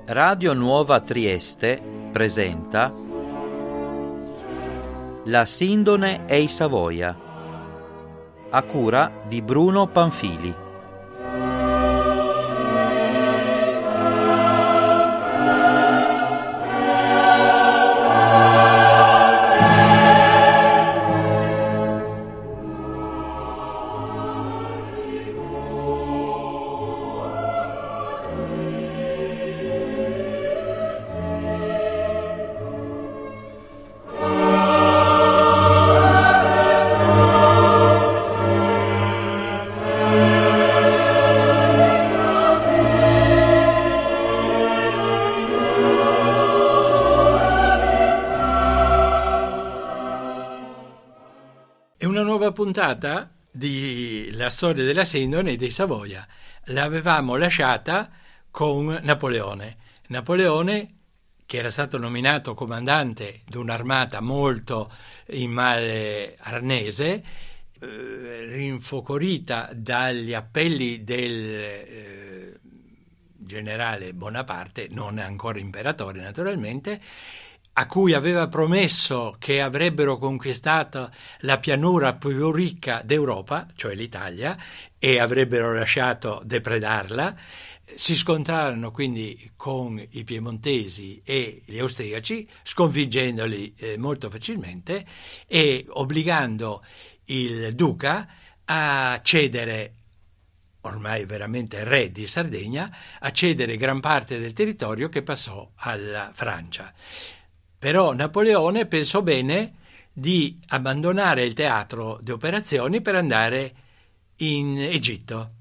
Radio Nuova Trieste presenta La Sindone e i Savoia, a cura di Bruno Panfili. È una nuova puntata di La storia della Sindone e dei Savoia. L'avevamo lasciata con Napoleone. Napoleone, che era stato nominato comandante di un'armata molto in male arnese, rinfocorita dagli appelli del generale Bonaparte, non ancora imperatore naturalmente, a cui aveva promesso che avrebbero conquistato la pianura più ricca d'Europa, cioè l'Italia, e avrebbero lasciato depredarla. Si scontrarono quindi con i piemontesi e gli austriaci, sconfiggendoli molto facilmente e obbligando il duca a cedere, ormai veramente re di Sardegna, a cedere gran parte del territorio che passò alla Francia. Però Napoleone pensò bene di abbandonare il teatro di operazioni per andare in Egitto.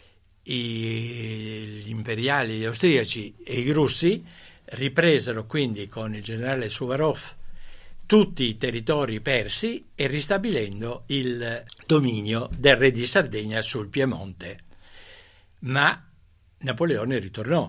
Gli imperiali, gli austriaci e i russi ripresero quindi con il generale Suvarov tutti i territori persi e ristabilendo il dominio del re di Sardegna sul Piemonte. Ma Napoleone ritornò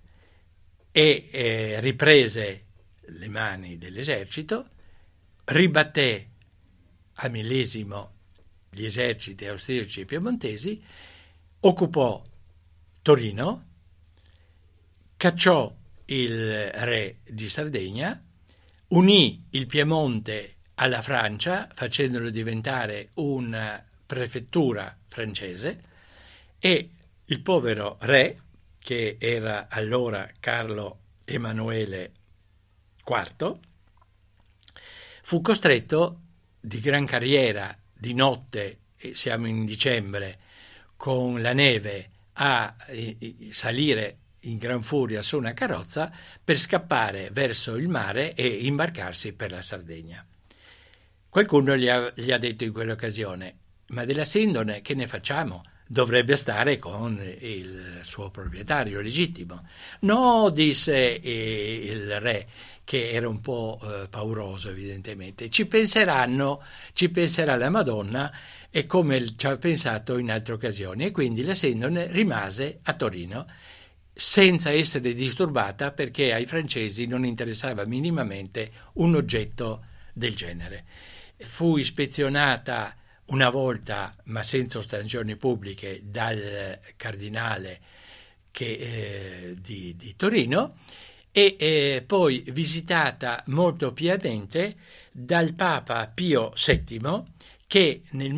e riprese le mani dell'esercito, ribatté a millesimo gli eserciti austriaci e piemontesi, occupò Torino, cacciò il re di Sardegna, unì il Piemonte alla Francia facendolo diventare una prefettura francese, e il povero re, che era allora Carlo Emanuele IV, fu costretto, di gran carriera, di notte, e siamo in dicembre, con la neve, a salire in gran furia su una carrozza per scappare verso il mare e imbarcarsi per la Sardegna. Qualcuno gli ha detto in quell'occasione: ma della Sindone che ne facciamo? Dovrebbe stare con il suo proprietario legittimo. No, disse il re, che era un po' pauroso evidentemente, ci penserà la Madonna, e come ci ha pensato in altre occasioni, e quindi la Sindone rimase a Torino senza essere disturbata, perché ai francesi non interessava minimamente un oggetto del genere. Fu ispezionata una volta, ma senza ostazioni pubbliche, dal cardinale di Torino, e poi visitata molto piamente dal Papa Pio VII, che nel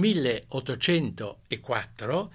1804,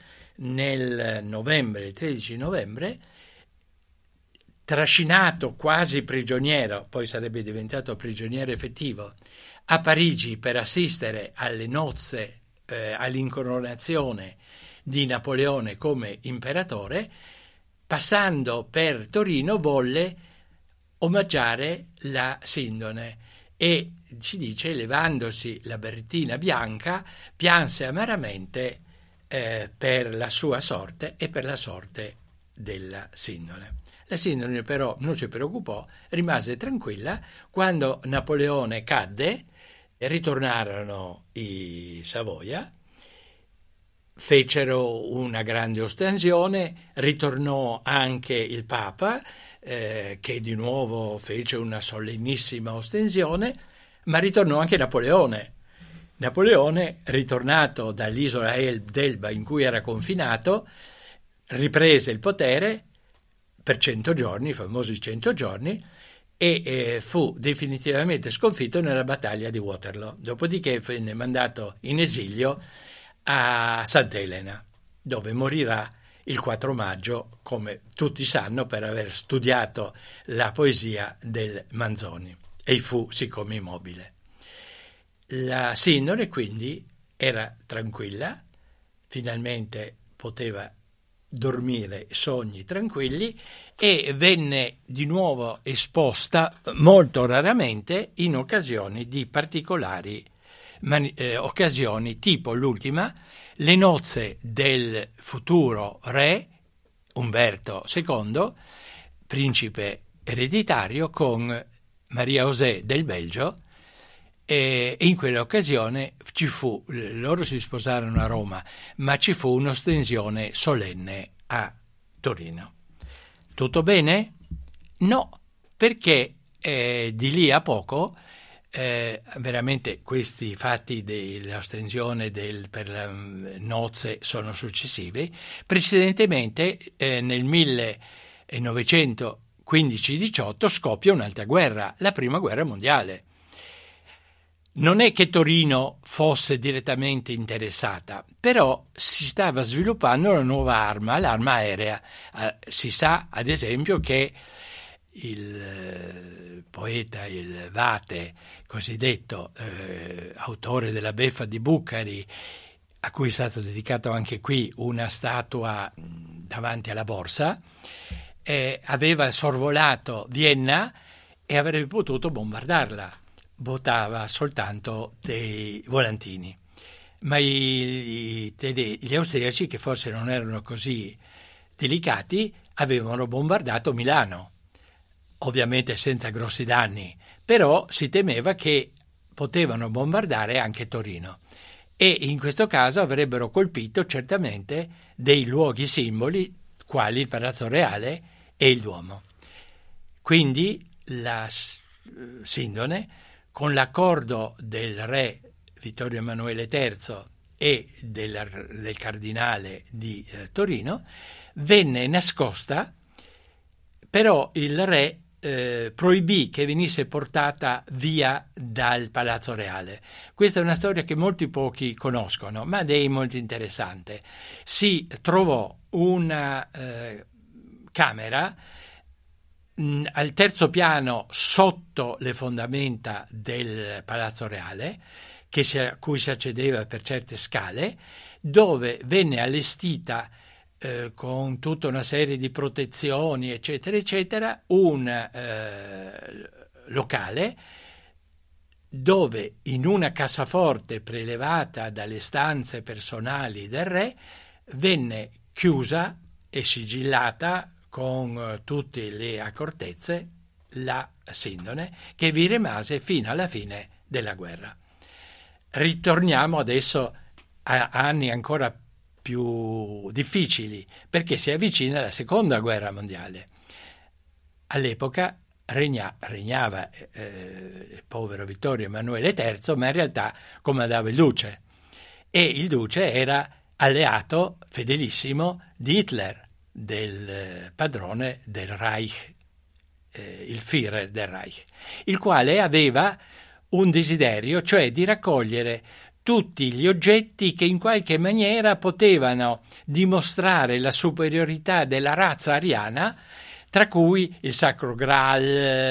il 13 novembre, trascinato quasi prigioniero, poi sarebbe diventato prigioniero effettivo, a Parigi per assistere alle nozze, all'incoronazione di Napoleone come imperatore, passando per Torino volle omaggiare la Sindone e, ci dice, levandosi la berrettina bianca, pianse amaramente per la sua sorte e per la sorte della Sindone. La Sindone però non si preoccupò, rimase tranquilla. Quando Napoleone cadde, ritornarono i Savoia, fecero una grande ostensione, ritornò anche il Papa, che di nuovo fece una solennissima ostensione, ma ritornò anche Napoleone. Napoleone, ritornato dall'isola d'Elba in cui era confinato, riprese il potere, per 100 giorni, i famosi 100 giorni, e fu definitivamente sconfitto nella battaglia di Waterloo. Dopodiché venne mandato in esilio a Sant'Elena, dove morirà il 4 maggio, come tutti sanno, per aver studiato la poesia del Manzoni, e fu siccome immobile. La Sindone quindi era tranquilla, finalmente poteva dormire sogni tranquilli, e venne di nuovo esposta molto raramente in occasioni di particolari occasioni, tipo l'ultima, le nozze del futuro re Umberto II, principe ereditario, con Maria José del Belgio, e in quell'occasione loro si sposarono a Roma, ma ci fu un'ostensione solenne a Torino. Tutto bene? No, perché di lì a poco veramente questi fatti dell'ostensione per le nozze sono successivi. Precedentemente nel 1915-18 scoppia un'altra guerra, la prima guerra mondiale. Non è che Torino fosse direttamente interessata, però si stava sviluppando una nuova arma, l'arma aerea. Si sa, ad esempio, che il poeta, il Vate, cosiddetto autore della beffa di Bucari, a cui è stato dedicato anche qui una statua davanti alla borsa, aveva sorvolato Vienna e avrebbe potuto bombardarla. Votava soltanto dei volantini, ma gli austriaci, che forse non erano così delicati, avevano bombardato Milano, ovviamente senza grossi danni, però si temeva che potevano bombardare anche Torino, e in questo caso avrebbero colpito certamente dei luoghi simboli quali il Palazzo Reale e il Duomo. Quindi la Sindone, con l'accordo del re Vittorio Emanuele III e del cardinale di Torino, venne nascosta, però il re proibì che venisse portata via dal Palazzo Reale. Questa è una storia che pochi conoscono, ma è molto interessante. Si trovò una camera al terzo piano sotto le fondamenta del Palazzo Reale, a cui si accedeva per certe scale, dove venne allestita con tutta una serie di protezioni, eccetera, eccetera, un locale dove, in una cassaforte prelevata dalle stanze personali del re, venne chiusa e sigillata con tutte le accortezze la Sindone, che vi rimase fino alla fine della guerra. Ritorniamo adesso a anni ancora più difficili, perché si avvicina la seconda guerra mondiale. All'epoca regnava il povero Vittorio Emanuele III, ma in realtà comandava il duce, e il duce era alleato fedelissimo di Hitler, del padrone del Reich, il Führer del Reich, il quale aveva un desiderio, cioè di raccogliere tutti gli oggetti che in qualche maniera potevano dimostrare la superiorità della razza ariana, tra cui il Sacro Graal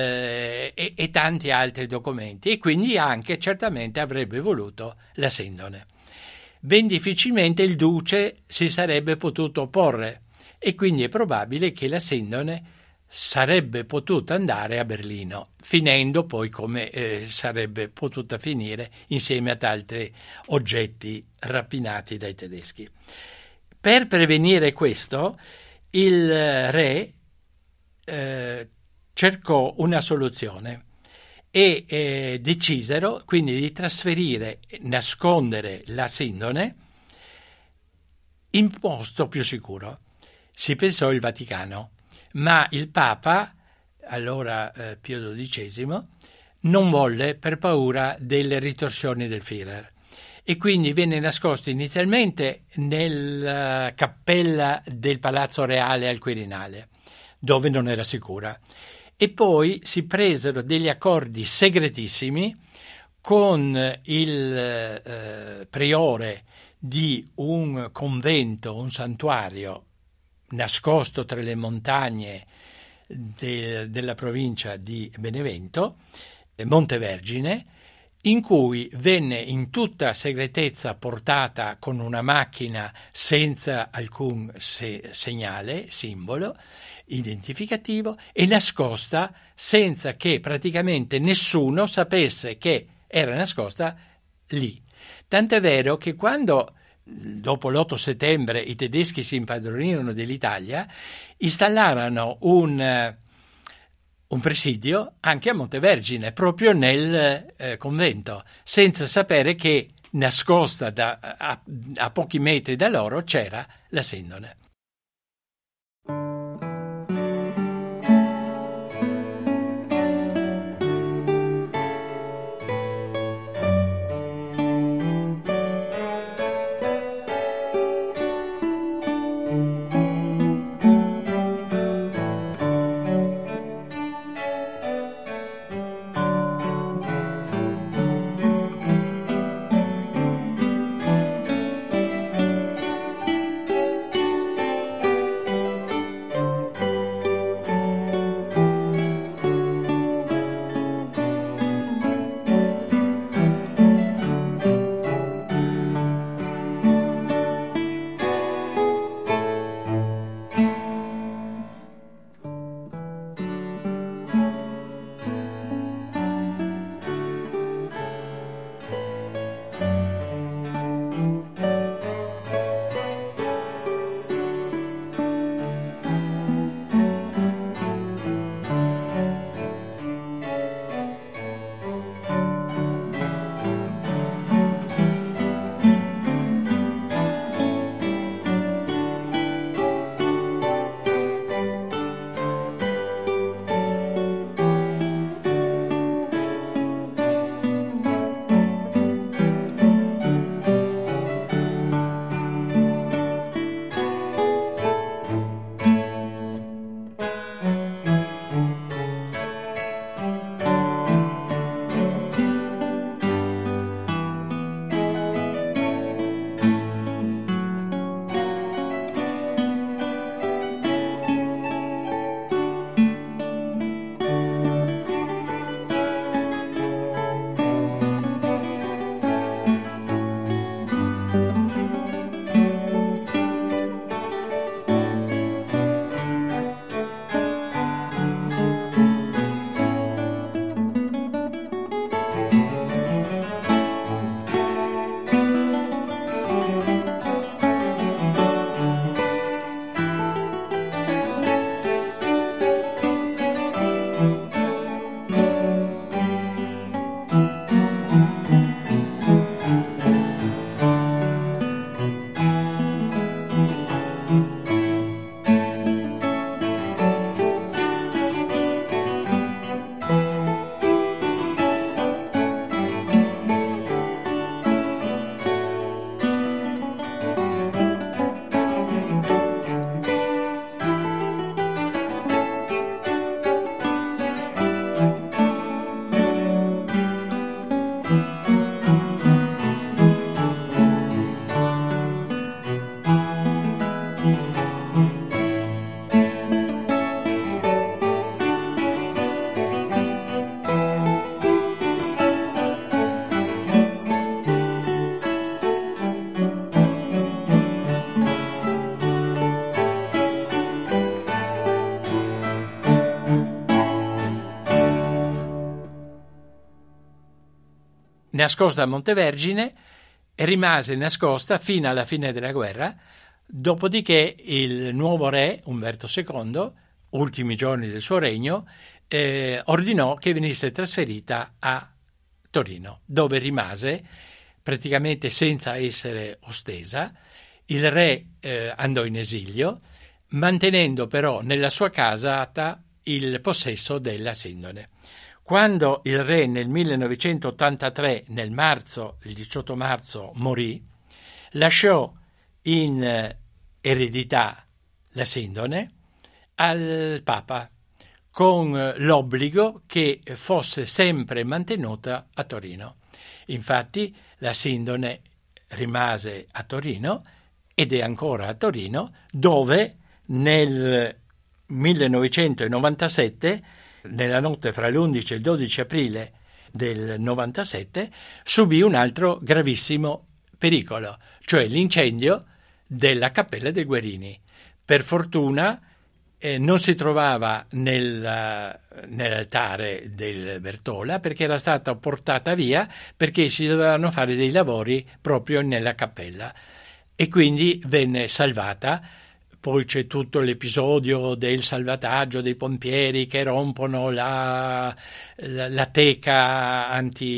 e tanti altri documenti, e quindi anche certamente avrebbe voluto la Sindone. Ben difficilmente il duce si sarebbe potuto opporre, e quindi è probabile che la Sindone sarebbe potuta andare a Berlino, finendo poi come sarebbe potuta finire insieme ad altri oggetti rapinati dai tedeschi. Per prevenire questo, il re cercò una soluzione e decisero quindi di trasferire, nascondere la Sindone in posto più sicuro. Si pensò il Vaticano, ma il Papa, allora Pio XII, non volle per paura delle ritorsioni del Führer, e quindi venne nascosto inizialmente nella cappella del Palazzo Reale al Quirinale. dove non era sicura. E poi si presero degli accordi segretissimi con il priore di un convento, un santuario nascosto tra le montagne della provincia di Benevento, Montevergine, in cui venne in tutta segretezza portata con una macchina senza alcun segnale, simbolo identificativo, e nascosta senza che praticamente nessuno sapesse che era nascosta lì. Tant'è vero che quando dopo l'8 settembre i tedeschi si impadronirono dell'Italia, installarono un presidio anche a Montevergine, proprio nel convento, senza sapere che nascosta a pochi metri da loro c'era la Sindone. nascosta a Montevergine e rimase nascosta fino alla fine della guerra, dopodiché il nuovo re, Umberto II, ultimi giorni del suo regno, ordinò che venisse trasferita a Torino, dove rimase praticamente senza essere ostesa. Il re andò in esilio, mantenendo però nella sua casa il possesso della Sindone. Quando il re nel 1983, il 18 marzo, morì, lasciò in eredità la Sindone al Papa con l'obbligo che fosse sempre mantenuta a Torino. Infatti la sindone rimase a Torino ed è ancora a Torino, dove nel 1997, nella notte fra l'11 e il 12 aprile del 97, subì un altro gravissimo pericolo, cioè l'incendio della Cappella dei Guerini. Per fortuna non si trovava nell'altare del Bertola, perché era stata portata via, perché si dovevano fare dei lavori proprio nella cappella e quindi venne salvata. Poi c'è tutto l'episodio del salvataggio dei pompieri che rompono la teca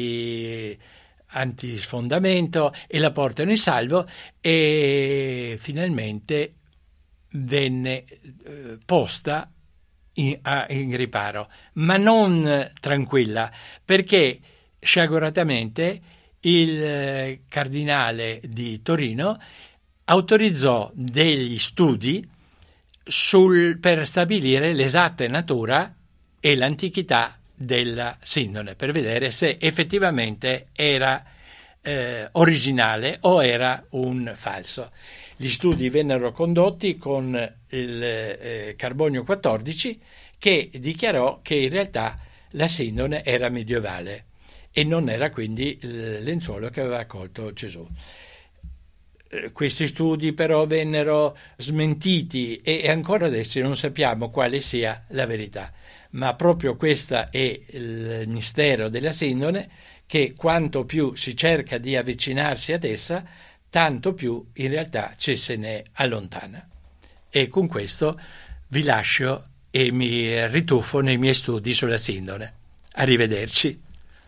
antisfondamento e la portano in salvo, e finalmente venne posta in riparo, ma non tranquilla, perché sciaguratamente il cardinale di Torino autorizzò degli studi per stabilire l'esatta natura e l'antichità della sindone, per vedere se effettivamente era originale o era un falso. Gli studi vennero condotti con il carbonio 14, che dichiarò che in realtà la sindone era medievale e non era quindi il lenzuolo che aveva accolto Gesù. Questi studi però vennero smentiti e ancora adesso non sappiamo quale sia la verità, ma proprio questo è il mistero della sindone, che quanto più si cerca di avvicinarsi ad essa, tanto più in realtà ci se ne allontana. E con questo vi lascio e mi rituffo nei miei studi sulla sindone. Arrivederci.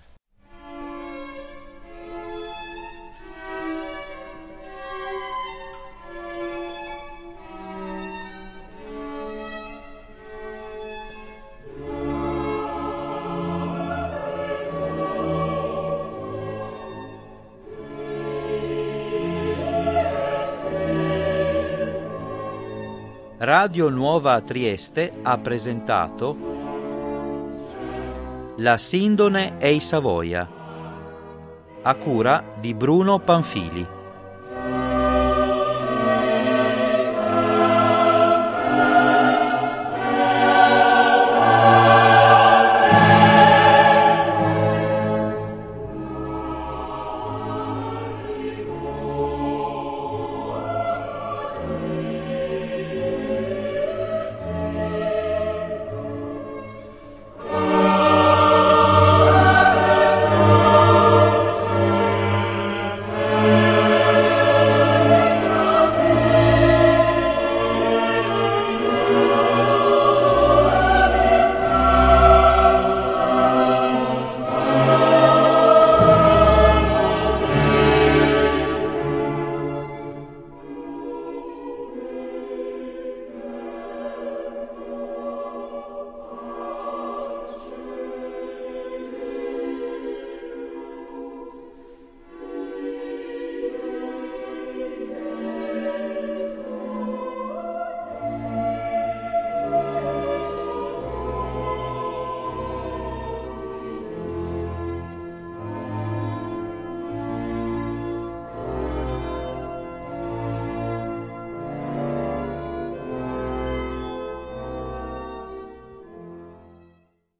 Radio Nuova Trieste ha presentato La Sindone e i Savoia, a cura di Bruno Panfili.